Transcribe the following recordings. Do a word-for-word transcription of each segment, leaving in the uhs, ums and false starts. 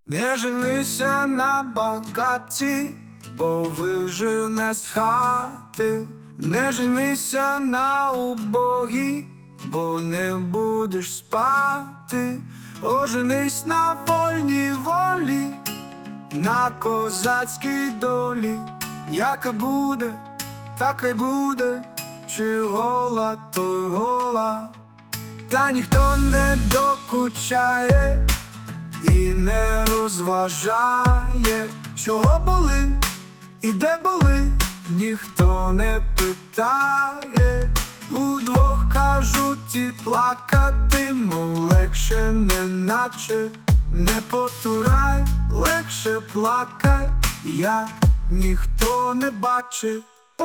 Не женися на багаті, бо вижене з хати. Не женися на убогій, бо не будеш спати. Оженись на вольній волі, на козацькій долі. Яка буде, така й буде, чи гола, то й гола. Та ніхто не докучає і не розважає, чого були і де були, ніхто не питає. Удвох кажуть і плакати, мов легше, неначе не потурай, легше плакай, як ніхто не бачить.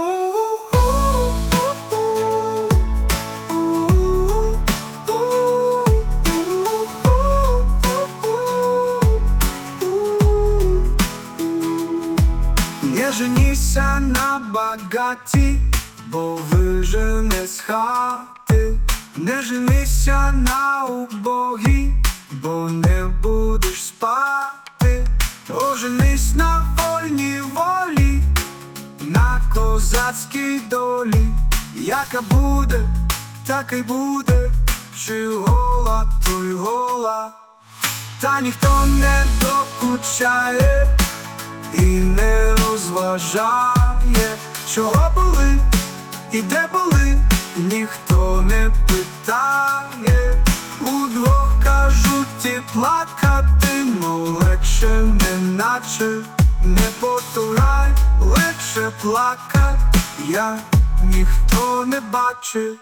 Не женися на багаті, бо вижене з хати. Не женися на убогій, бо не будеш спати. Оженись на вольній волі, на козацькій долі. Яка буде, така й буде, чи гола, то й гола. Та ніхто не докучає і не розважає, чого були і де були, ніхто не питає. Удвох кажуть і плакати, мов легше, неначе не потурай, легше плакай, як ніхто не бачить.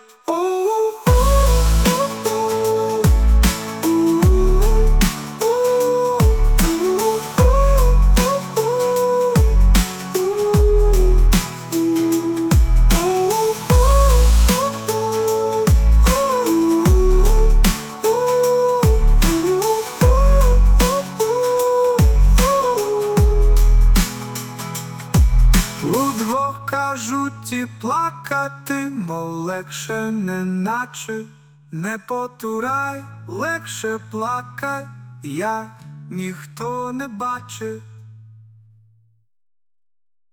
Удвох кажуть і плакати, мов легше, неначе не потурай, легше плакай, як ніхто не бачить.